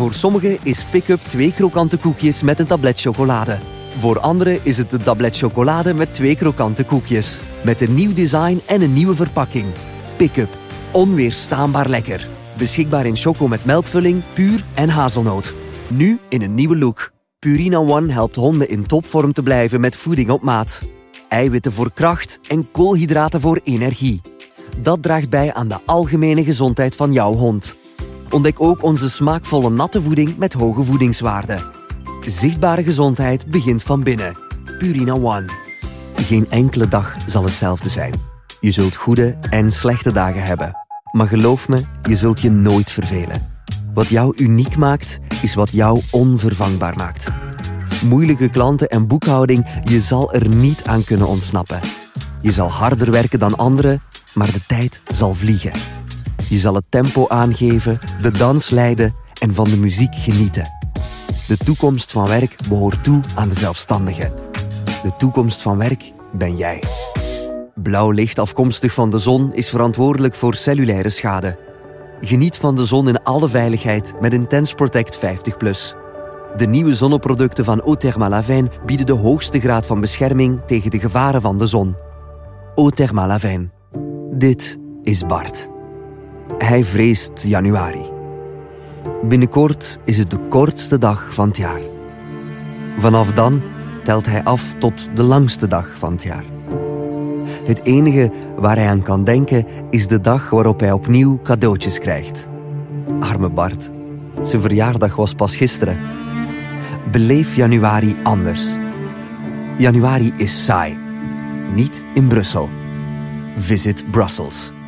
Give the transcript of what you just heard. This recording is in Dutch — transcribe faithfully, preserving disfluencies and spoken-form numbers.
Voor sommigen is Pick-up twee krokante koekjes met een tablet chocolade. Voor anderen is het een tablet chocolade met twee krokante koekjes. Met een nieuw design en een nieuwe verpakking. Pick-up. Onweerstaanbaar lekker. Beschikbaar in choco met melkvulling, puur en hazelnoot. Nu in een nieuwe look. Purina One helpt honden in topvorm te blijven met voeding op maat. Eiwitten voor kracht en koolhydraten voor energie. Dat draagt bij aan de algemene gezondheid van jouw hond. Ontdek ook onze smaakvolle natte voeding met hoge voedingswaarde. Zichtbare gezondheid begint van binnen. Purina One. Geen enkele dag zal hetzelfde zijn. Je zult goede en slechte dagen hebben. Maar geloof me, je zult je nooit vervelen. Wat jou uniek maakt, is wat jou onvervangbaar maakt. Moeilijke klanten en boekhouding, je zal er niet aan kunnen ontsnappen. Je zal harder werken dan anderen, maar de tijd zal vliegen. Je zal het tempo aangeven, de dans leiden en van de muziek genieten. De toekomst van werk behoort toe aan de zelfstandigen. De toekomst van werk ben jij. Blauw licht afkomstig van de zon is verantwoordelijk voor cellulaire schade. Geniet van de zon in alle veiligheid met Intense Protect vijftig plus. De nieuwe zonneproducten van Eau Thermalavijn bieden de hoogste graad van bescherming tegen de gevaren van de zon. Eau Thermalavijn. Dit is Bart. Hij vreest januari. Binnenkort is het de kortste dag van het jaar. Vanaf dan telt hij af tot de langste dag van het jaar. Het enige waar hij aan kan denken is de dag waarop hij opnieuw cadeautjes krijgt. Arme Bart. Zijn verjaardag was pas gisteren. Beleef januari anders. Januari is saai. Niet in Brussel. Visit Brussels.